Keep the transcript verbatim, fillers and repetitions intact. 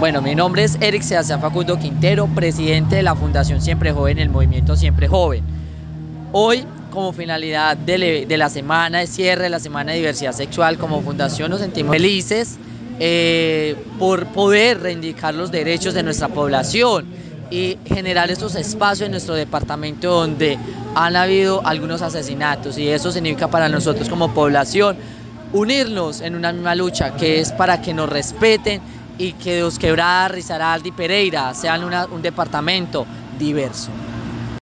Bueno, mi nombre es Eric Sebastián Facundo Quintero, presidente de la Fundación Siempre Joven, el movimiento Siempre Joven. Hoy, como finalidad de, de la semana de cierre, la semana de diversidad sexual, como fundación nos sentimos felices eh, por poder reivindicar los derechos de nuestra población y generar estos espacios en nuestro departamento donde han habido algunos asesinatos, y eso significa para nosotros como población unirnos en una misma lucha, que es para que nos respeten y que Dos Quebradas, Risaralda y Pereira sean una, un departamento diverso.